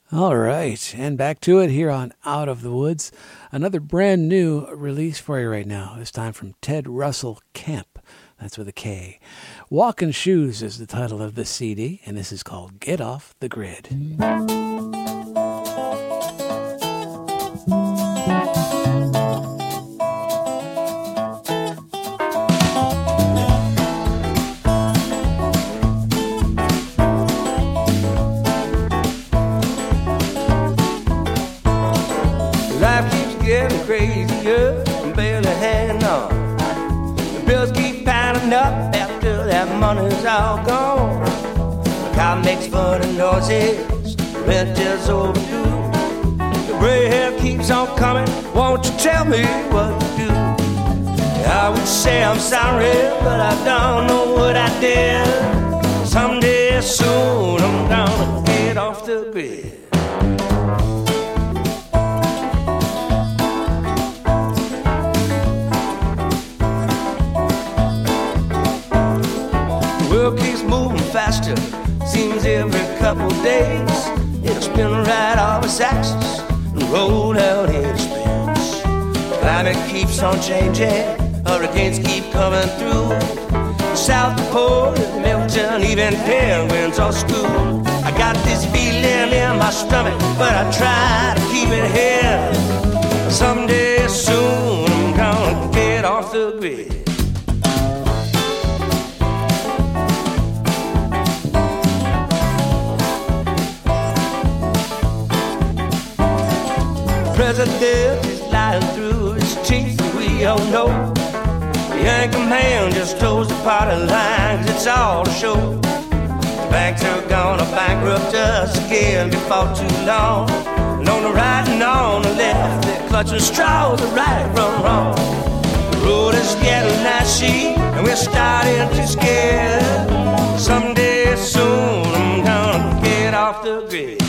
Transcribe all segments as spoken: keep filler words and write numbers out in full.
All right, and back to it here on Out of the Woods. Another brand new release for you right now, this time from Ted Russell Kemp. That's with a K. Walkin' Shoes is the title of the C D, and this is called Get Off the Grid. Getting crazier, I'm barely hanging on. The bills keep piling up after that money's all gone. The car makes funny noises, the rent is overdue. The gray hair keeps on coming, won't you tell me what to do? I would say I'm sorry, but I don't know what I did. Someday soon I'm gonna get off the grid. World keeps moving faster, seems every couple days it'll spin right off its axis and roll down its spins. Climate keeps on changing, hurricanes keep coming through. The South Pole is melting, even penguins are schooled. I got this feeling in my stomach, but I try to keep it here. Someday soon I'm gonna get off the grid. President is lying through his teeth, we all know. The anchor man just toes the party lines, it's all a show. The banks are gonna bankrupt us again before too long. And on the right and on the left, they're clutching straws, the right from wrong. The road is getting ashy, and we're starting to scare. Someday soon I'm gonna get off the grid.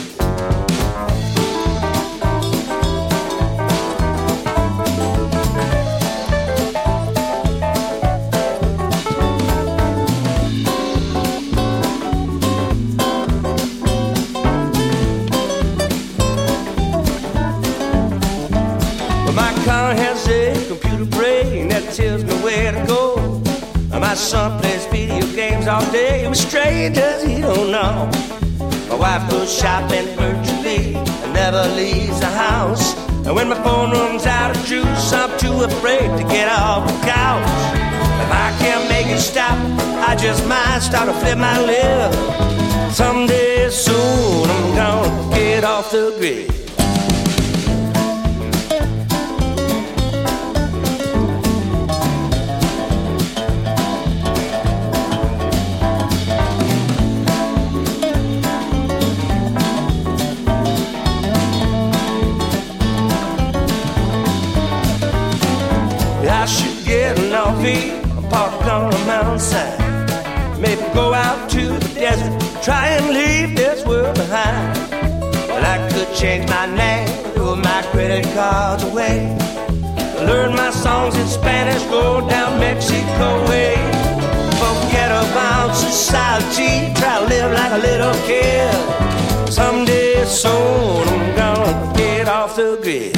Tells me where to go. My son plays video games all day with strangers he don't know. My wife goes shopping virtually and never leaves the house. And when my phone runs out of juice, I'm too afraid to get off the couch. If I can't make it stop, I just might start to flip my lip. Someday soon I'm gonna get off the grid. I'm parked on a mountainside. Maybe go out to the desert, try and leave this world behind. Well, I could change my name, throw my credit cards away, learn my songs in Spanish, go down Mexico way. Forget about society, try to live like a little kid. Someday soon I'm gonna get off the grid.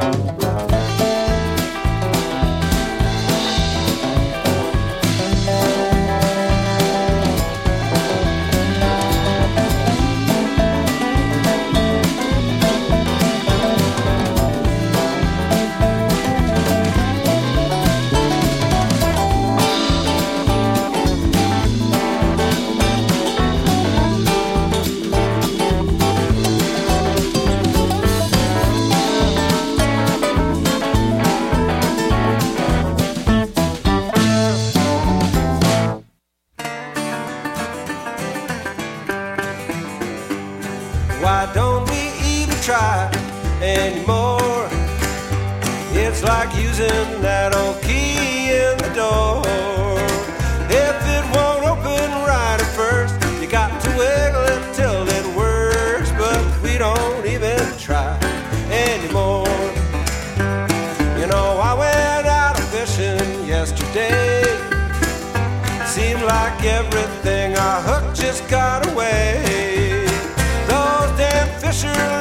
Why don't we even try anymore? It's like using that old key in the door. If it won't open right at first, you got to wiggle it till it works. But we don't even try anymore. You know, I went out fishing yesterday. Seemed like everything I hooked just got away. Those damn fishermen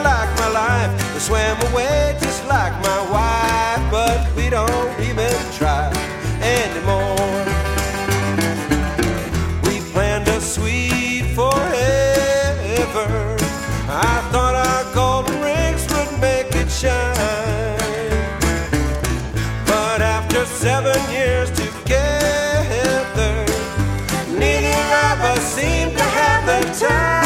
swam away just like my wife, but we don't even try anymore. We planned a sweet forever. I thought our golden rings would make it shine, but after seven years together, neither of us seemed to have the time.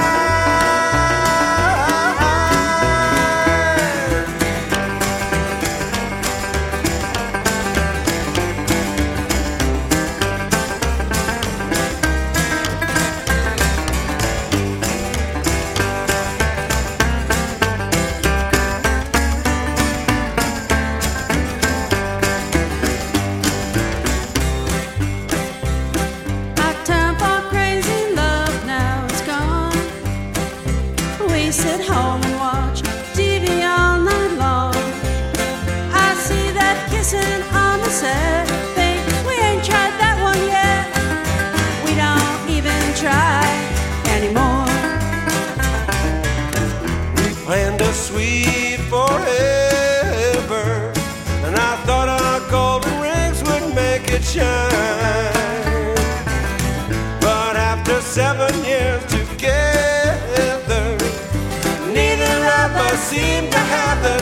Sweet forever, and I thought our golden rings would make it shine, but after seven years together, neither of us seemed to have the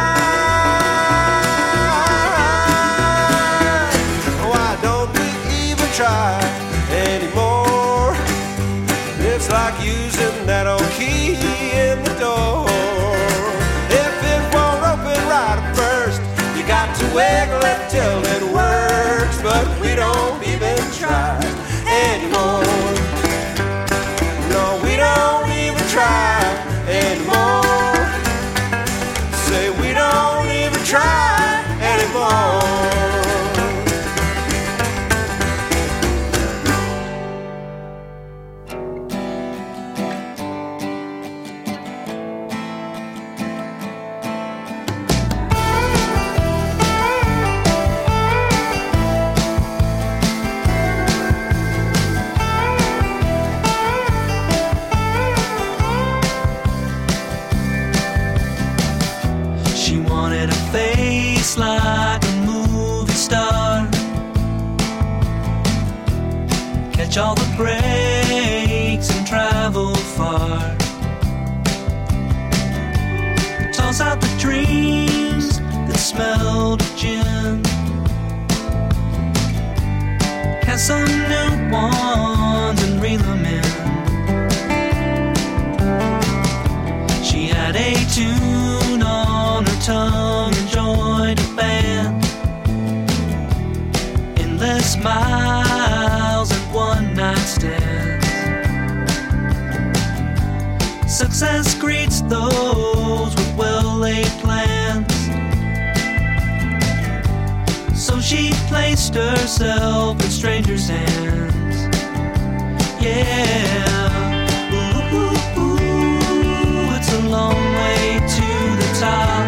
time. Why don't we even try anymore? It's like using that old key in the door. To wiggle it till it works, but we don't even try anymore. No, we don't even try anymore. Say we don't even try anymore. Like a movie star, catch all the breaks and travel far, toss out the dreams that smelled of gin, cast some new ones and reel them in. She had a tune on her tongue and joined a band, endless miles and one night stands. Success greets those with well-laid plans, so she placed herself in strangers' hands. Yeah, ooh, ooh, ooh, it's a long way to the top.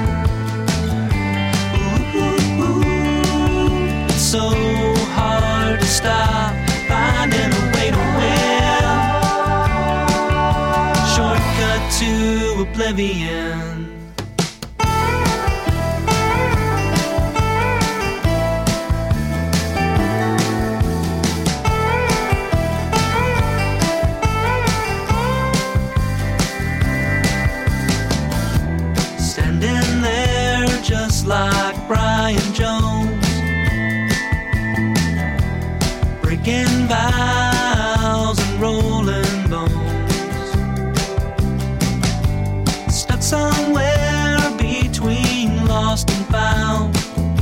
So hard to stop, finding a way to win. Shortcut to oblivion. Standing there just like Brian Jones, breaking vows and rolling bones, stuck somewhere between lost and found,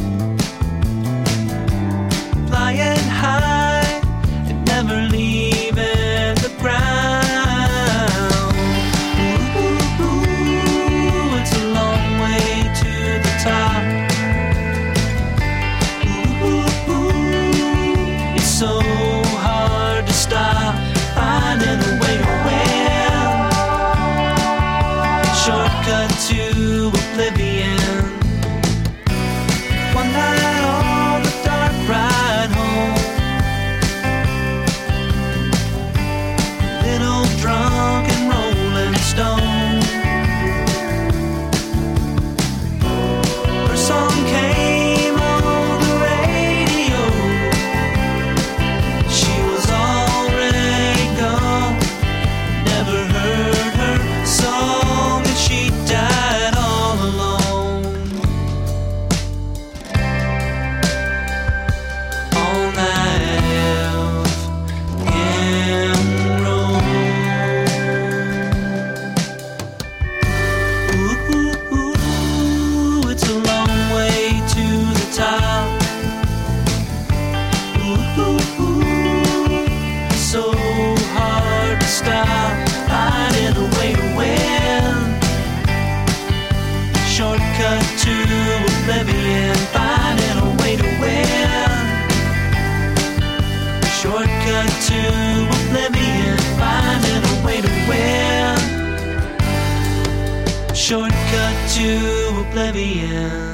flying high and never leaving the ground. Ooh, ooh, ooh, it's a long way to the top. Ooh, ooh, ooh, it's so hard to stop, finding a way to win. Shortcut to oblivion. One night on the dark ride home, little drunk and rolling stone, shortcut to oblivion.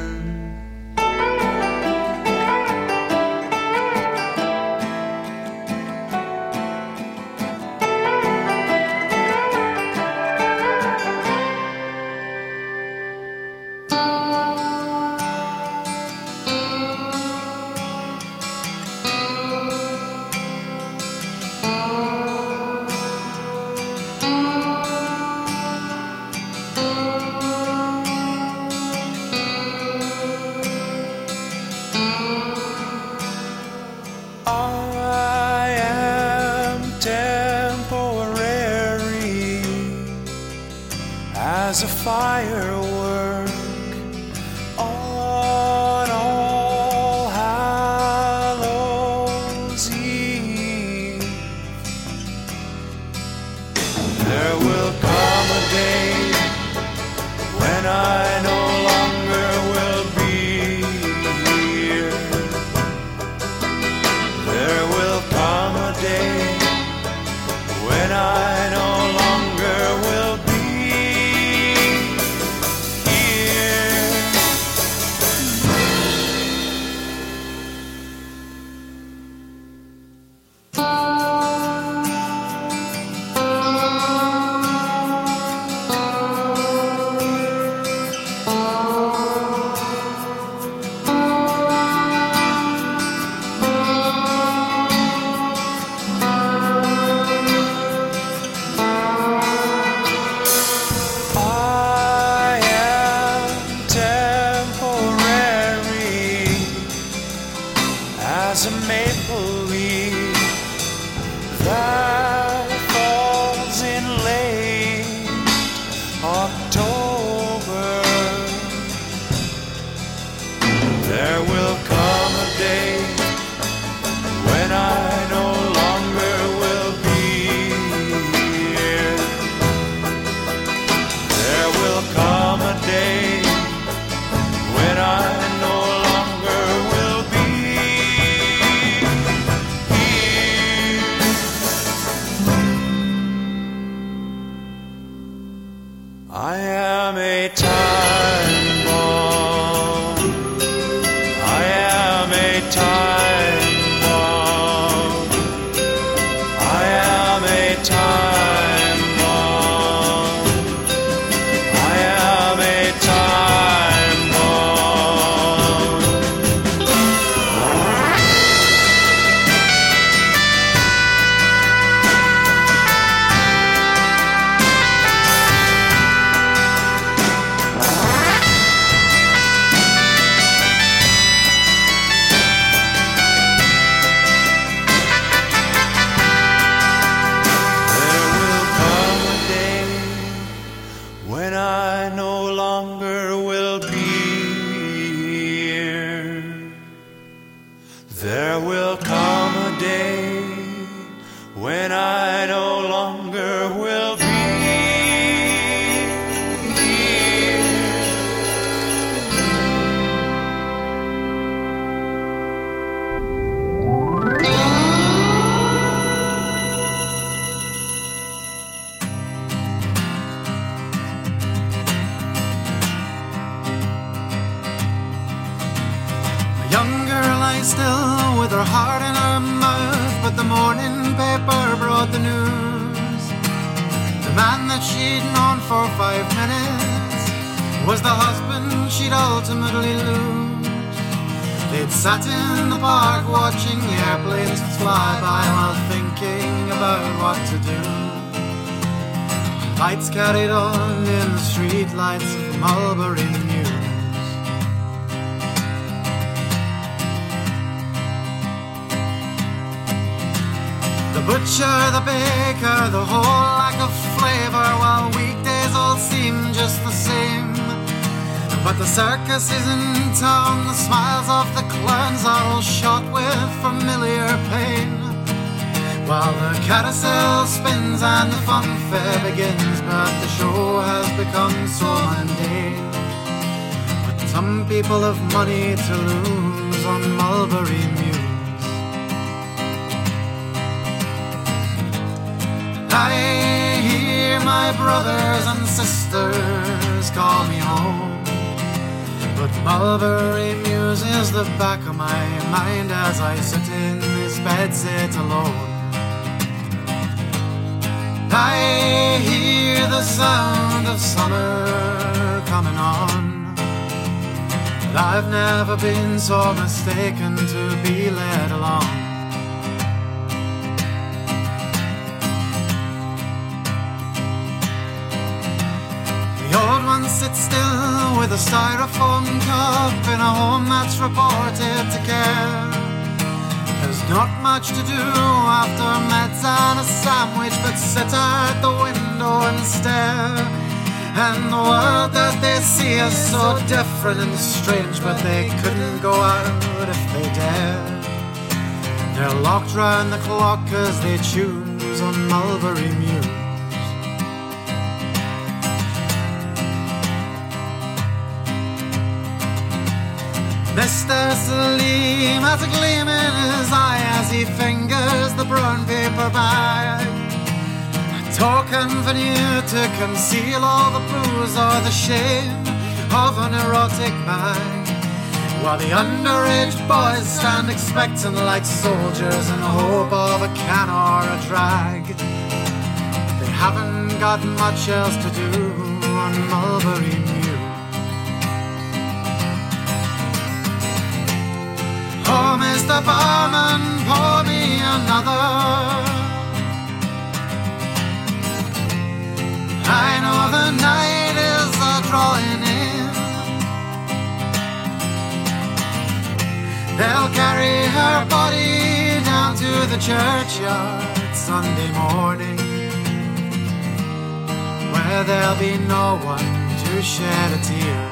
As a firework on All Hallows Eve, there will come a day when I no longer will be here. There will come a day when I no longer will be. As a maple leaf that falls in late October, there will come a day when I no longer will be here. There will come a day when I no longer will be. I am a time bomb. I am a time bomb. I am a time bomb. I am a time bomb. When I no longer will be here, there will come a day when I no longer will be here. Young girl lay still with her heart in her mouth, but the morning paper brought the news. The man that she'd known for five minutes was the husband she'd ultimately lose. They'd sat in the park watching the airplanes fly by while thinking about what to do. Lights carried on in the street lights of Mulberry Mews. The butcher, the baker, the whole lack of flavour, while weekdays all seem just the same. But the circus is in town, the smiles of the clowns are all shot with familiar pain. While the carousel spins and the funfair begins, but the show has become so mundane. But some people have money to lose on Mulberry Mews. I hear my brothers and sisters call Mulberry Mews is the back of my mind as I sit in this bed, sit alone. I hear the sound of summer coming on, but I've never been so mistaken to be led along. The old one sits still with a styrofoam cup in a home that's reported to care. There's not much to do after meds and a sandwich but sit at the window and stare. And the world that they see is so different and strange, but they couldn't go out if they dared. They're locked round the clock as they choose on Mulberry Mews. Mister Salim has a gleam in his eye as he fingers the brown paper bag, a token veneer to conceal all the booze or the shame of an erotic man, while the underage boys stand expectant like soldiers in hope of a can or a drag. They haven't got much else to do on Mulberry Mews. Oh, Mister Barman, pour me another. I know the night is a-drawing in. They'll carry her body down to the churchyard Sunday morning, where there'll be no one to shed a tear.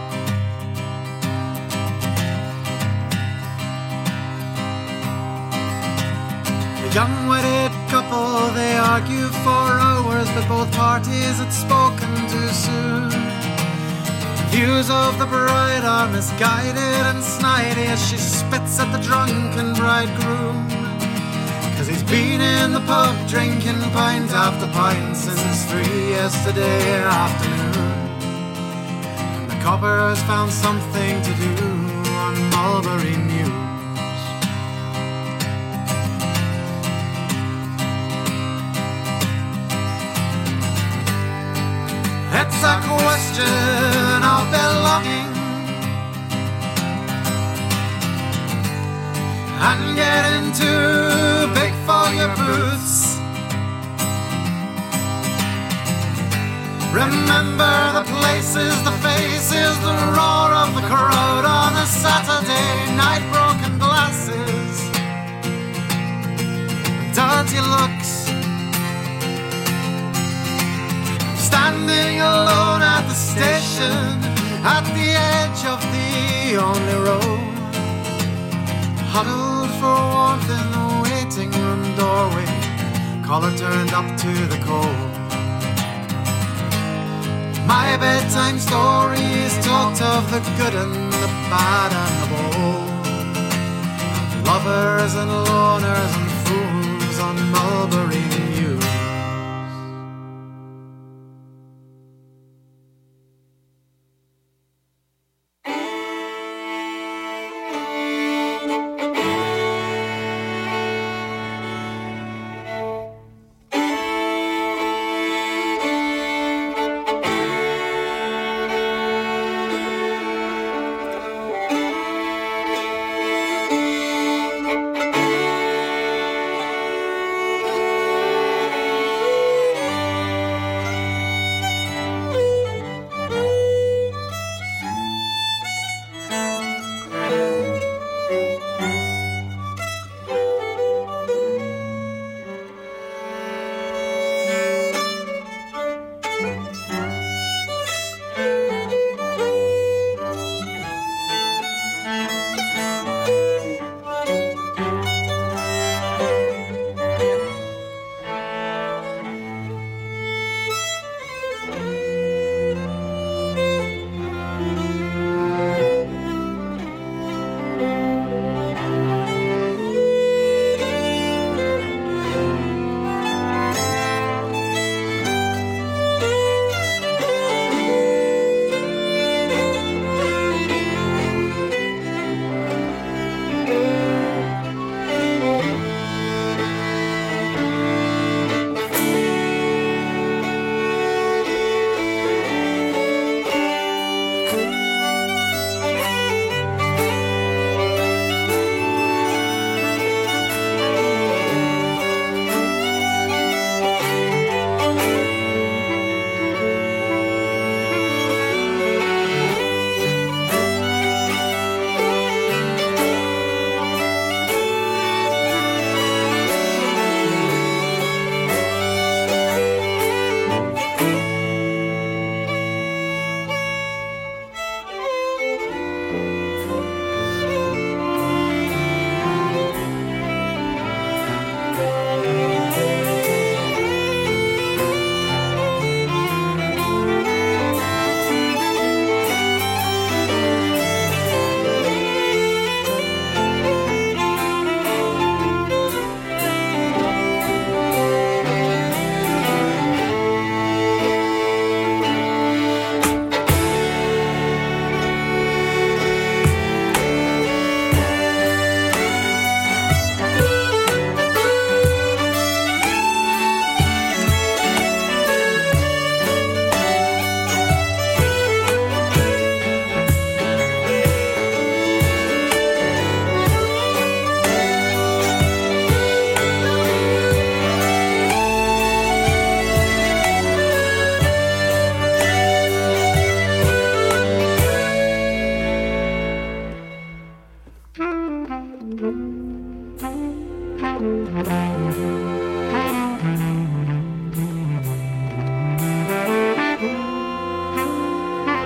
Young wedded couple, they argue for hours, but both parties had spoken too soon. Views of the bride are misguided and snidey as she spits at the drunken bridegroom, 'cause he's been in the pub drinking pint after pint since three yesterday afternoon. And the coppers found something to do on Mulberry Mews. It's a question of belonging and getting too big for your boots. Remember the places, the faces, the roar of the crowd on a Saturday night, broken glasses, dirty looks. Standing alone at the station, at the edge of the only road, huddled for warmth in the waiting room doorway, collar turned up to the cold. My bedtime stories talked of the good and the bad and the bold, of lovers and loners and fools on Mulberry Mews.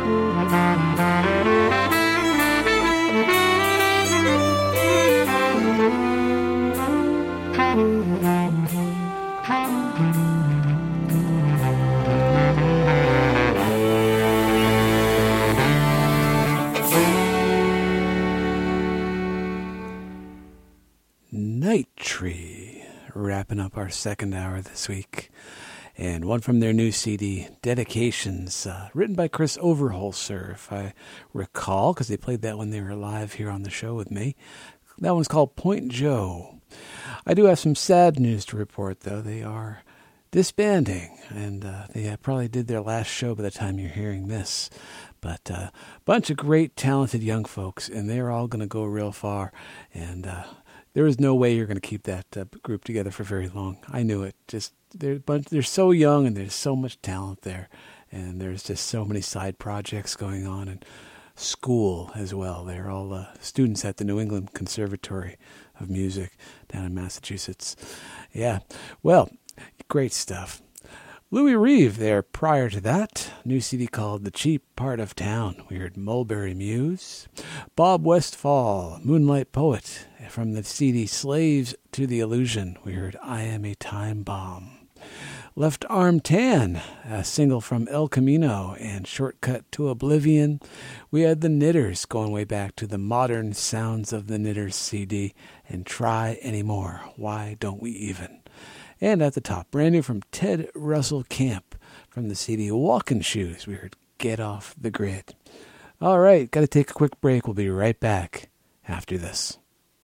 Night Tree, wrapping up our second hour this week. And one from their new C D, Dedications, uh, written by Chris Overholser, if I recall, because they played that when they were live here on the show with me. That one's called Point Joe. I do have some sad news to report, though. They are disbanding, and uh, they uh, probably did their last show by the time you're hearing this. But a uh, bunch of great, talented young folks, and they're all going to go real far. And uh, there is no way you're going to keep that uh, group together for very long. I knew it. Just they're, bunch, they're so young, and there's so much talent there. And there's just so many side projects going on, and school as well. They're all uh, students at the New England Conservatory of Music down in Massachusetts. Yeah, well, great stuff. Louis Reeve there prior to that. New C D called The Cheap Part of Town. We heard Mulberry Muse. Bob Westfall, Moonlight Poet. From the C D Slaves to the Illusion, we heard I Am a Time Bomb. Left Arm Tan, a single from El Camino and Shortcut to Oblivion. We had the Knitters going way back to the Modern Sounds of the Knitters C D and Try Anymore. Why Don't We Even? And at the top, brand new from Ted Russell Camp from the C D Walking Shoes. We heard Get Off the Grid. All right, got to take a quick break. We'll be right back after this.